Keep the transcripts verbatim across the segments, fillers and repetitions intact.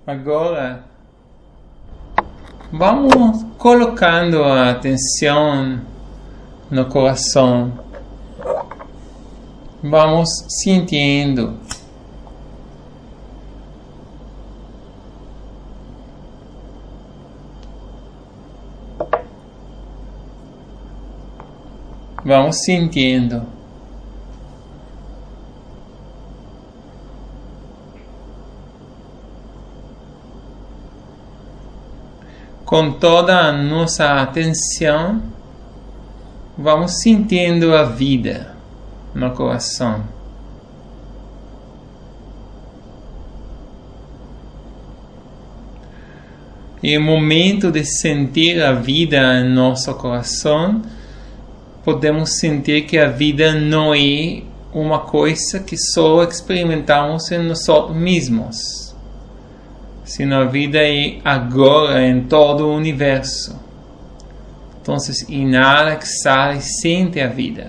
Agora, vamos colocando a atenção no coração. Vamos sentindo. Vamos sentindo. Com toda a nossa atenção, vamos sentindo a vida no coração. E no momento de sentir a vida em nosso coração, podemos sentir que a vida não é uma coisa que só experimentamos em nós mesmos. Sino a vida é agora em todo o universo. Então, inala, exala e sente a vida.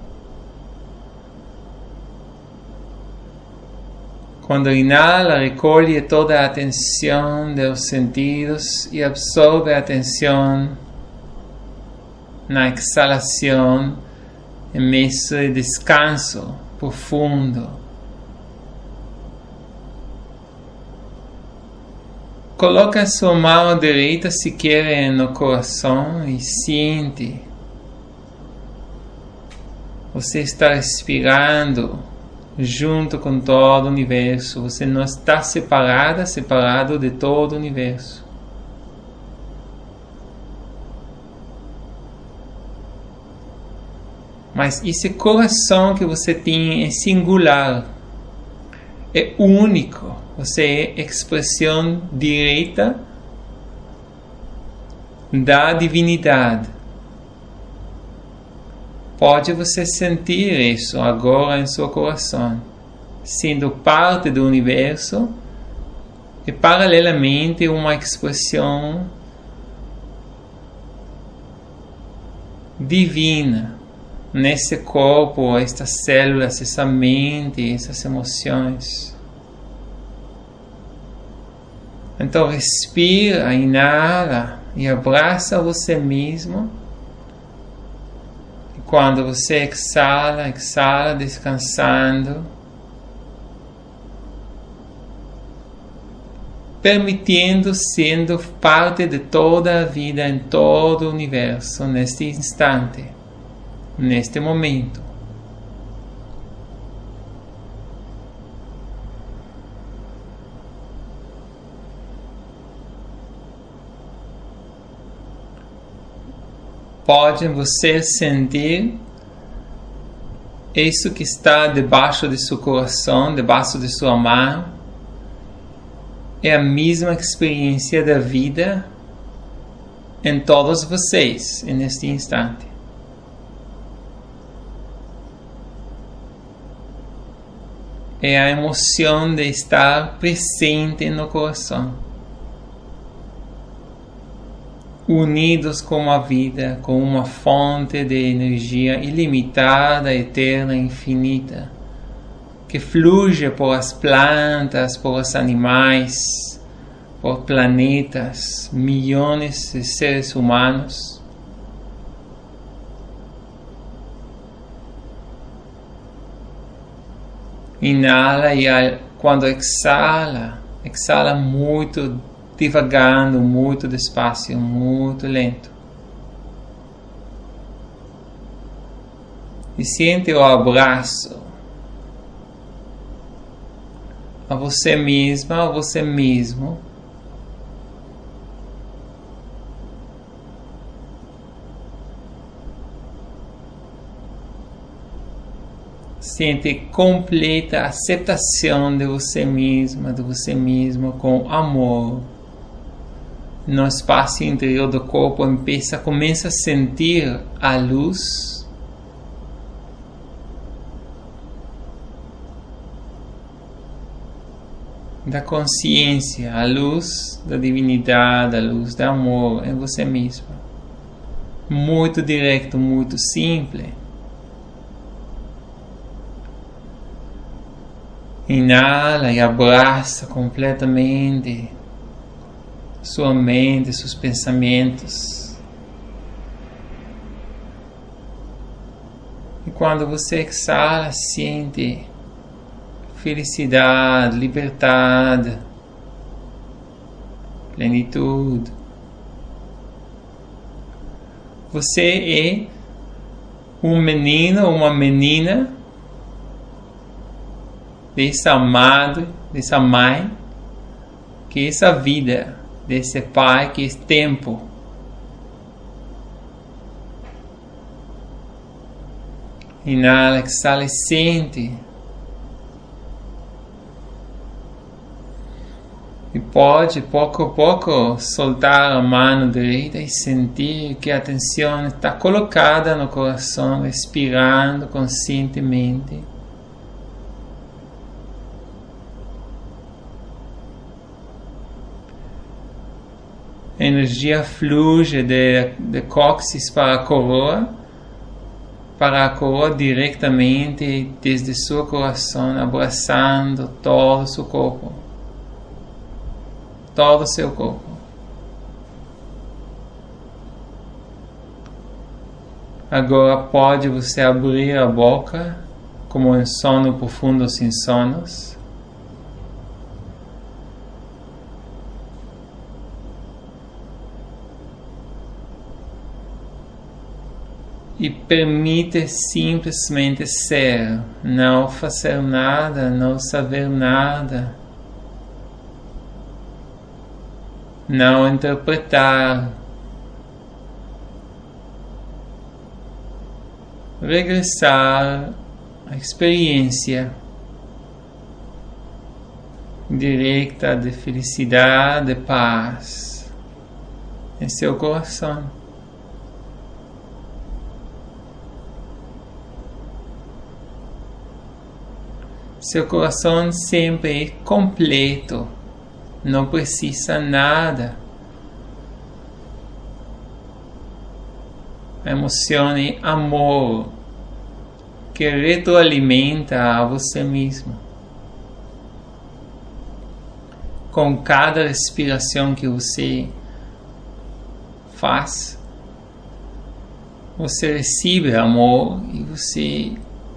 Quando inala, recolhe toda a atenção dos sentidos e absorve a atenção na exalação, em esse descanso profundo. Coloca a sua mão direita se quer no coração e sente. Você está respirando junto com todo o universo. Você não está separada, separado de todo o universo. Mas esse coração que você tem é singular, é único. Você é expressão direta da divinidade. Pode você sentir isso agora em seu coração, sendo parte do universo e paralelamente uma expressão divina nesse corpo, estas células, essa mente, essas emoções. Então respira, inala e abraça você mesmo. E quando você exala, exala descansando, permitindo sendo parte de toda a vida em todo o universo neste instante, neste momento. Pode você sentir isso que está debaixo de seu coração, debaixo de sua mão. É a mesma experiência da vida em todos vocês, neste instante. É a emoção de estar presente no coração. Unidos com a vida, com uma fonte de energia ilimitada, eterna, infinita, que flui por as plantas, por os animais, por planetas, milhões de seres humanos. Inala e quando exala, exala muito devagando, muito despacio, muito lento. E sente o abraço a você mesma, a você mesmo. Sente completa aceitação de você mesma, de você mesmo, com amor. No espaço interior do corpo, empieza, começa a sentir a luz da consciência, a luz da divinidade, a luz do amor em você mesmo. Muito direto, muito simples. Inala e abraça completamente sua mente, seus pensamentos. E quando você exala, sente felicidade, liberdade, plenitude. Você é um menino, uma menina dessa madre, dessa mãe, que é essa vida, desse pai, que é esse tempo. Inala, exala e sente. E pode, pouco a pouco, soltar a mão direita e sentir que a atenção está colocada no coração, respirando conscientemente. A energia flui de, de cóccix para a coroa, para a coroa diretamente desde seu coração, abraçando todo o seu corpo. Todo o seu corpo. Agora pode você abrir a boca, como em sono profundo sem sonos. E permite simplesmente ser, não fazer nada, não saber nada. Não interpretar. Regressar à experiência direta de felicidade, de paz em seu coração. Seu coração sempre é completo. Não precisa nada. A emoção é amor, que retroalimenta a você mesmo. Com cada respiração que você faz, você recebe amor e você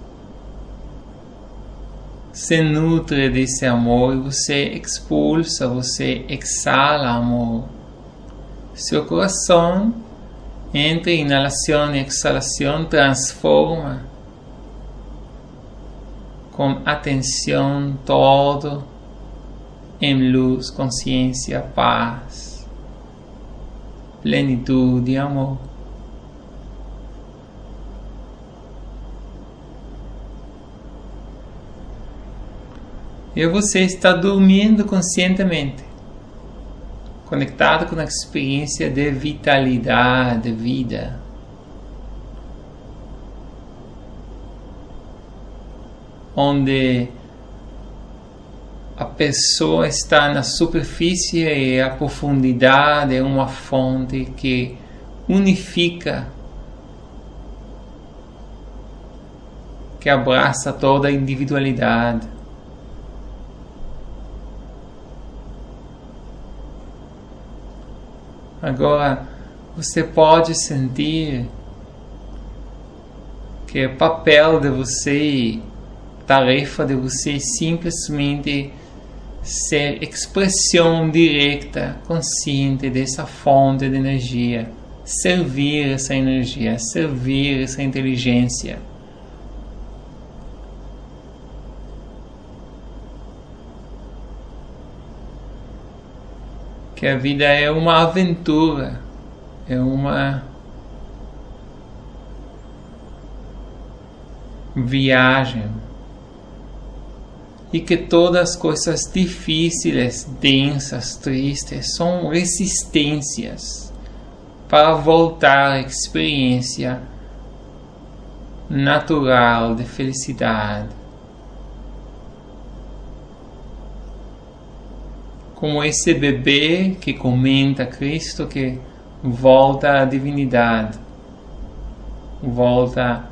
se nutre desse amor e você expulsa, você exala amor. Seu coração, entre inalação e exalação, transforma com atenção todo em luz, consciência, paz, plenitude e amor. E você está dormindo conscientemente, conectado com a experiência de vitalidade, de vida. Onde a pessoa está na superfície e a profundidade é uma fonte que unifica, que abraça toda a individualidade. Agora, você pode sentir que é papel de você, tarefa de você simplesmente ser expressão direta, consciente dessa fonte de energia, servir essa energia, servir essa inteligência. Que a vida é uma aventura, é uma viagem. E que todas as coisas difíceis, densas, tristes, são resistências para voltar à experiência natural de felicidade. Como esse bebê que comenta Cristo, que volta à divindade, volta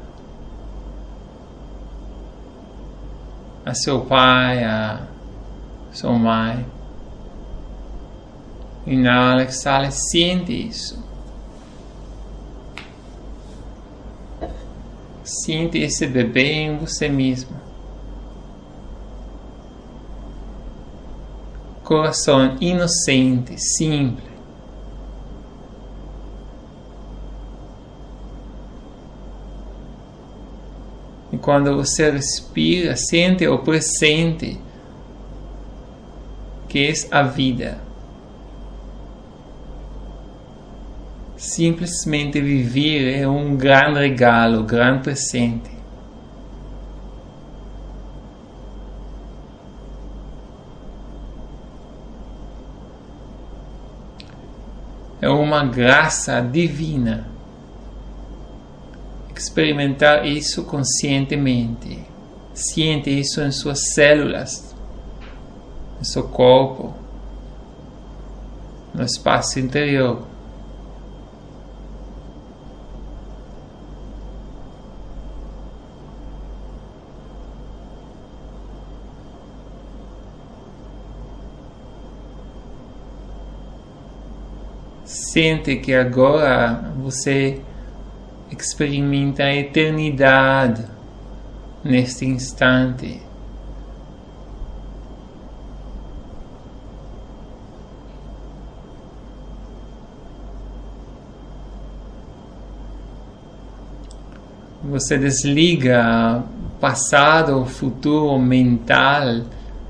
a seu pai, a sua mãe, Inala, exala, sente isso. Sinta esse bebê em você mesmo. Coração inocente, simples. E quando você respira, sente o presente, que é a vida. Simplesmente viver é um grande regalo, um grande presente. É uma graça divina. Experimentar isso conscientemente. Sente isso em suas células, no seu corpo, no espaço interior. Sente que agora você experimenta a eternidade neste instante. Você desliga o passado, o futuro mental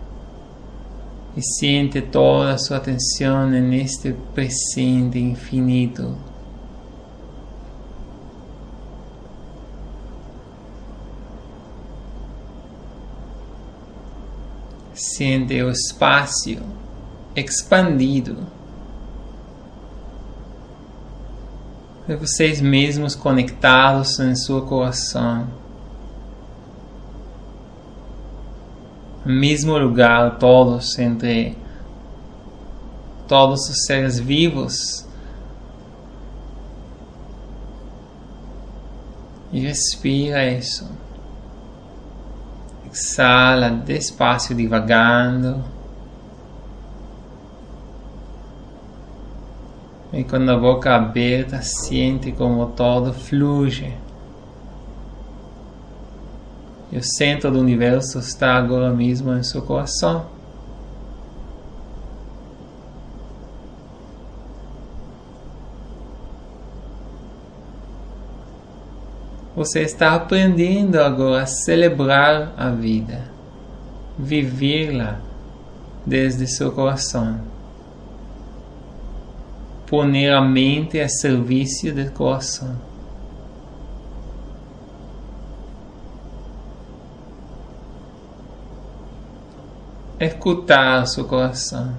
e sente toda a sua atenção neste presente infinito. Sente o espaço expandido de vocês mesmos conectados em seu coração. No mesmo lugar, todos, entre todos os seres vivos. E respira isso. Exala despacio, divagando. E com a boca aberta, sente como todo flui. E o centro do universo está agora mesmo em seu coração. Você está aprendendo agora a celebrar a vida, vivê-la desde seu coração, poner a mente a serviço do coração. Escutar seu coração.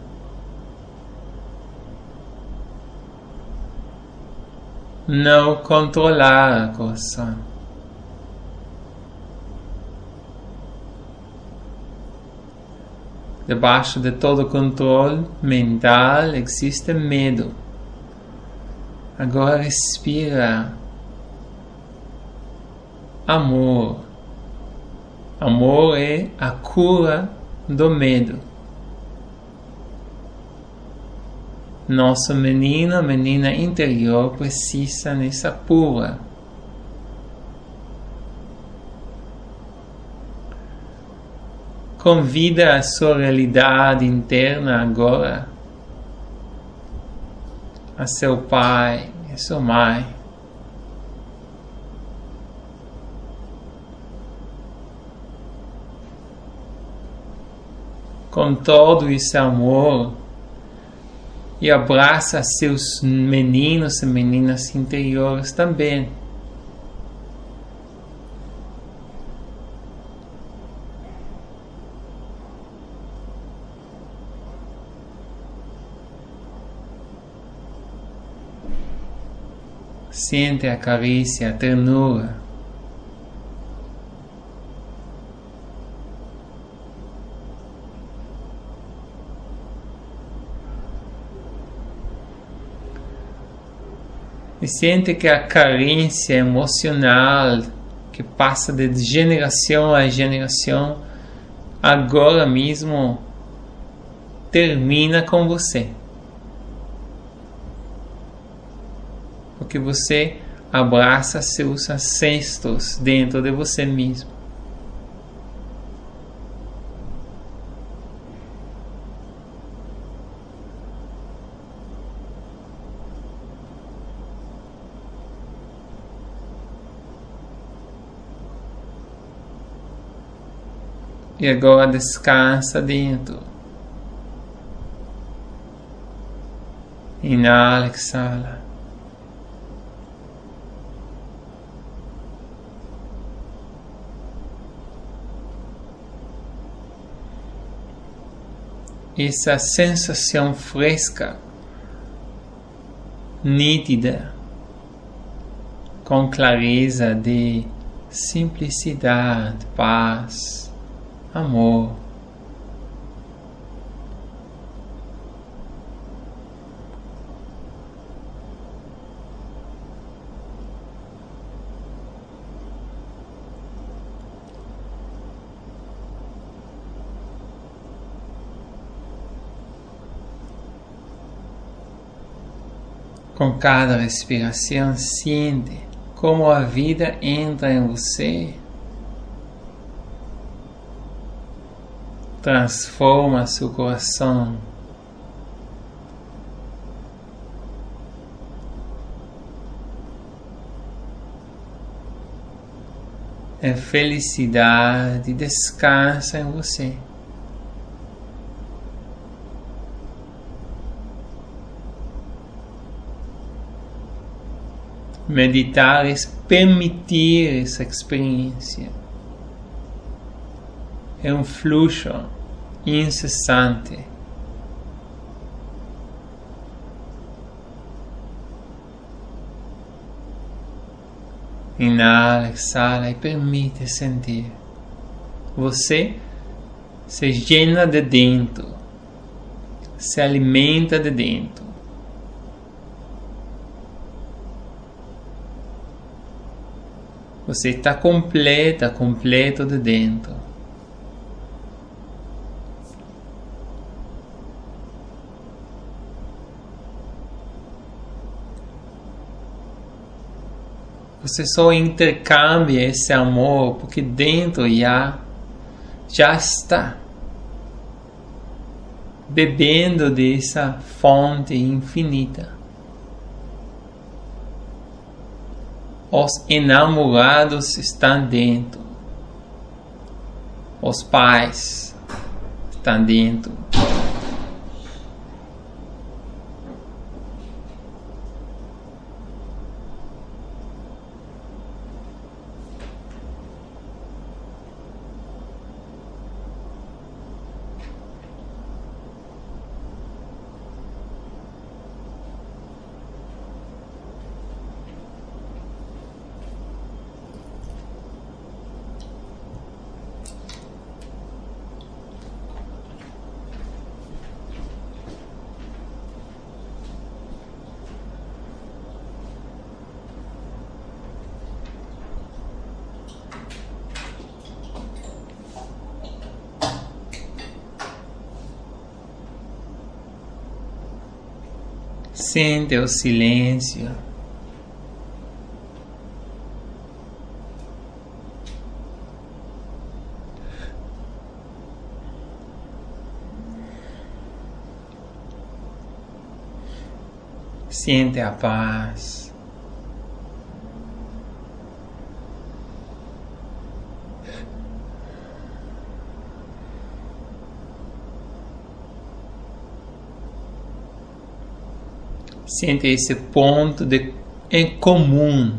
Não controlar o coração. Debaixo de todo controle mental existe medo. Agora respira amor. Amor é a cura do medo. Nossa menina, menina interior precisa nessa cura. Convida a sua realidade interna agora a seu pai e sua mãe. Com todo esse amor e abraça seus meninos e meninas interiores também. Sente a carícia, a ternura. E sente que a carência emocional que passa de geração a geração, agora mesmo termina com você. porque você abraça seus ancestros dentro de você mesmo. E agora descansa dentro. Inala, exala. Essa sensação fresca, nítida, com clareza de simplicidade, paz, amor. Com cada respiração, sinta como a vida entra em você, transforma seu coração. É felicidade, descansa em você. Meditar é permitir essa experiência. É um fluxo incessante. Inala, exala e permite sentir. Você se llena de dentro, se alimenta de dentro. Você está completa, completo de dentro. Você só intercambia esse amor porque dentro já, já está bebendo dessa fonte infinita. Os enamorados estão dentro. Os pais estão dentro. Sente o silêncio. Sente a paz. Sente esse ponto de, em comum,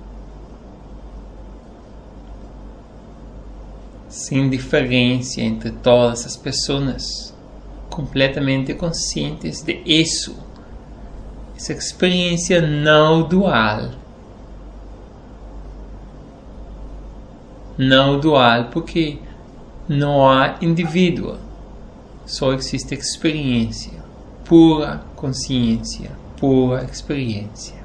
sem diferença entre todas as pessoas, completamente conscientes de isso, essa experiência não dual, não dual porque não há indivíduo, só existe experiência, pura consciência. Pura experiência.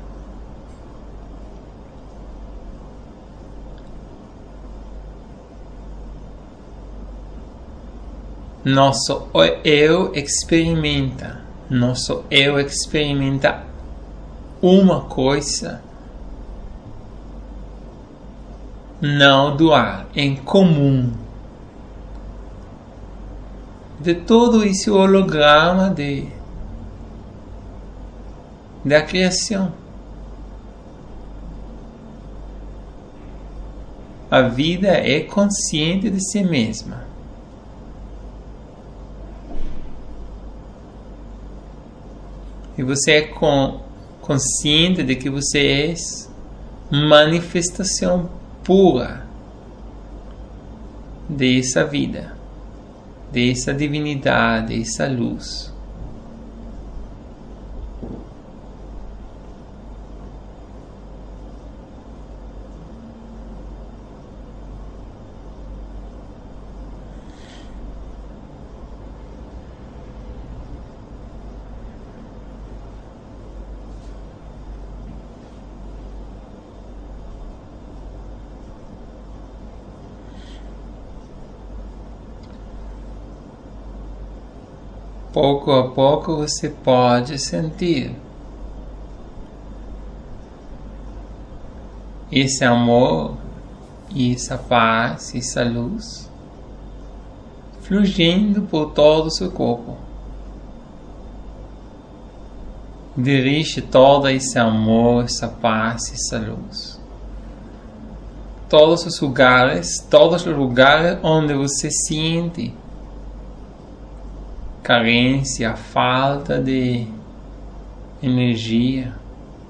Nosso eu experimenta, nosso eu experimenta uma coisa, não dual, em comum. De todo esse holograma de, da criação. A vida é consciente de si mesma. E você é com, consciente de que você é manifestação pura dessa vida, dessa divinidade, dessa luz. Pouco a pouco você pode sentir esse amor, essa paz, essa luz fluindo por todo o seu corpo. Dirige todo esse amor, essa paz, essa luz. Todos os lugares, todos os lugares onde você sente carência, falta de energia,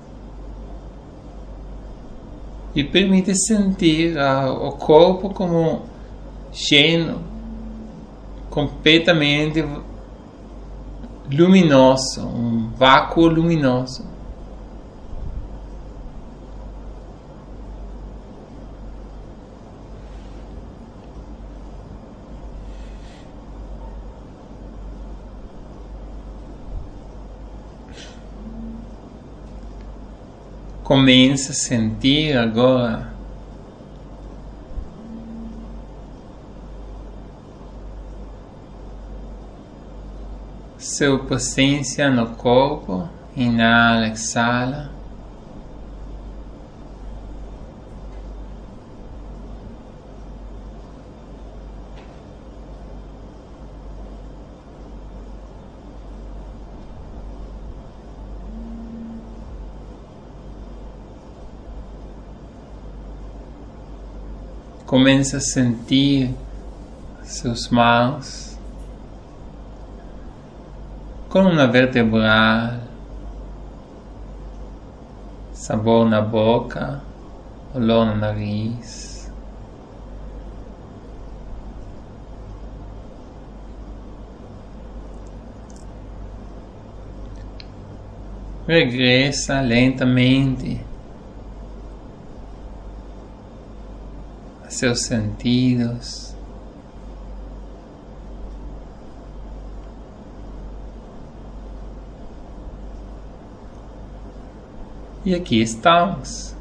e permite sentir uh, o corpo como cheio, completamente luminoso, um vácuo luminoso. Começa a sentir agora sua presença no corpo. Inala, exala. Começa a sentir suas mãos coluna vertebral, sabor na boca, olor no nariz. Regressa lentamente a seus sentidos. E aqui estamos.